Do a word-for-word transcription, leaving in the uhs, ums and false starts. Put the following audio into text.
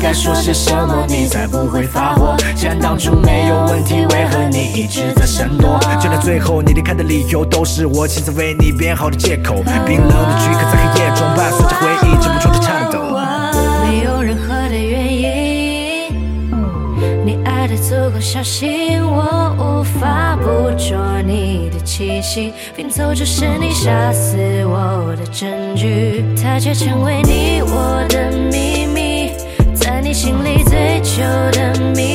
该说些什么，你才不会发火？既然当初没有问题，为何你一直在闪躲？就连最后你离开的理由，都是我亲自为你编好的借口。冰冷的躯壳在黑夜中伴随着回忆，止不住的颤抖。 没有任何的原因，你爱的足够小心，我无法捕捉你的气息，拼凑出是你杀死我的证据，它却成为你我的秘密，在你心里最久的秘密。